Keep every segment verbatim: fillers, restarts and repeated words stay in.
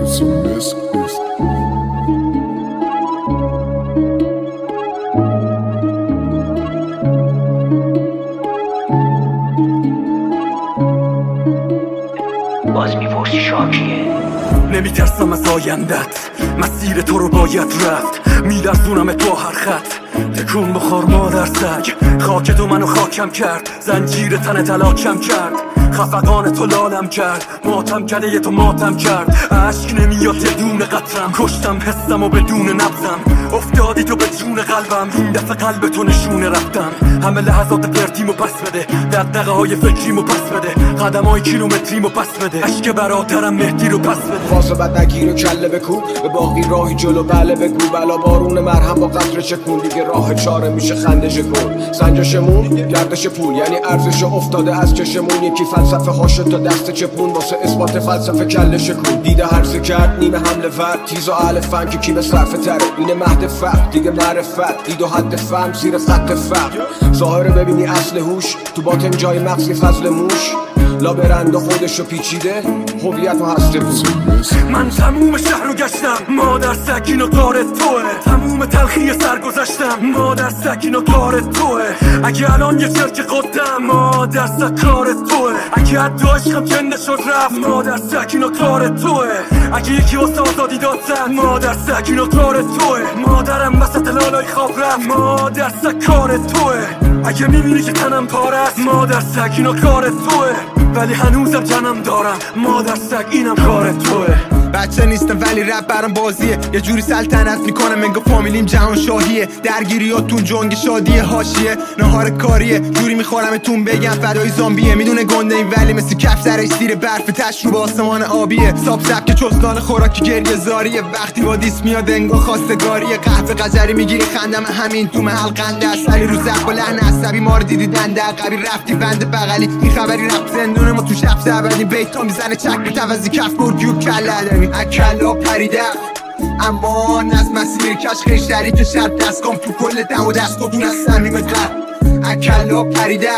It's a miss. باز میپرسی شاکیه؟ نمیترسم از آیندت، مسیر تو رو باید رفت. میلرزونم تو هر خط، تکون بخور مادر سگ. خاک تو منو خاکم کرد، زنجیر تن تلاکم کرد. خفقان تو لالم کرد، ماتم کرده یه تو ماتم کرد. عشق نمیاد دون قطرم، کشتم حسم و بدون نبزم. افتادی تو به جون قلبم، این دفعه قلب تو نشونه رفتم. همه لحظات پرتیمو پس بده، دقدقه های فکریمو پس بده. قدم های کیلومتریمو پس بده، عشق برادرم مهدی رو پس بده. واسه بد نگیر و کله بکوب، به باقی راهی جلو بله بگو. بلا بارون مرهم با قطره چکون، دیگه راه چاره میشه خندش کن. سنجشمون گردش پول، یعنی ارزش افتاده از چشمون. یکی فلسفه هاشو تا دست چپون، واسه اثبات فلسفه کله شکون. دیده هرزه کرد نیمه حمله ورد، تیز و اهل فن که کی به صرفه تره. اینه مهد فقر دیگه معرفت، دید و حد فهم زیر خط فقر. ظاهره ببینی اصل هوش، تو باطن جای مغزی فضل موش. لابرندا خودشو پیچیده، هویت و هسته بود. من تموم شهر رو گشتم، مادر سکین و کار توه. تموم تلخی سر گذشتم، مادر سکین و کار توه. اگه الان یه چرک قدم، مادر سکار توه. اگه حد عشقم کنده شد رفت، مادر سکین و کار توه. اگه یکی واسه آزادی داد زد، مادر سکین و کار توه. مادرم وسط لالای خواب رفت، مادر سکار توه. اگه میبینی که تنم پاره است، مادر سکین و کار توه. ولی هنوزم جنم دارم، مادر سگ اینم کار توه. بچه نیستم ولی رپ برام بازیه، یه جوری سلطنت میکنم انگار فامیلیم جهان شاهیه. درگیریاتون جنگ شادیه، حاشیه نهار کاریه. جوری میخورمتون بگم فدای زامبیه. میدونه گنده این ولی مثل کف سرش زیر برف تشروب آسمان آبیه. ساب سبک چستان خوراکی گریه زاریه، وقتی با دیس میاد انگار خواستگاریه. قهوه قجری میگیری خندم همین تو محل قنده است، ولی رو زخ با لحن عصبی ما رو دیدی دنده عقبی رفتی بند بغلی. این خبری رفت زندون ما تو شب سبدی، بیتا میزنه چک به توزی کف برگیو کله اکلا پریده. اما از مسیر کش خیشتری که شد دست کم تو کل دم و دست کتون از سمیم قلب. اکلا پریده،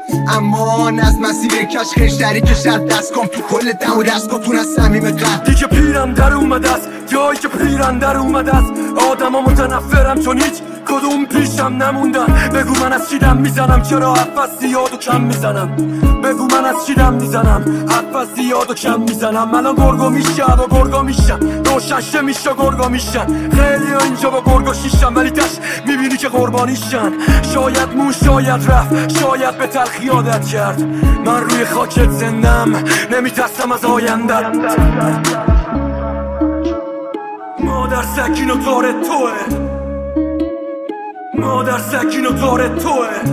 اما از مسیر کش خیشتری که شد دست کم تو کل دم و دست کتون از سمیم قلب. دیگه پیرم در اومده است، جایی که پیرم در اومده است. آدم ها متنفرم چون هیچ کدوم پیشم نموندن. بگو من از چی دم میزنم، چرا حرف از زیاد و کم میزنم. بگو من از چی دم میزنم، حرف از زیاد و کم میزنم. الان گرگو میشه با گرگا میشن، روشنشه میشه گرگا میشن. خیلی ها اینجا با گرگا شیشن، ولی تش میبینی که قربانیشن. شاید مون شاید رفت، شاید به تلخی عادت کرد. من روی خاکت زندم، نمیترسم از آیندت. مادر سکین و کار توه، مادر سکین و کار توه.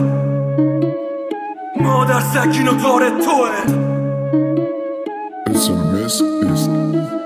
مادر سکین و کار توه. It's a miss.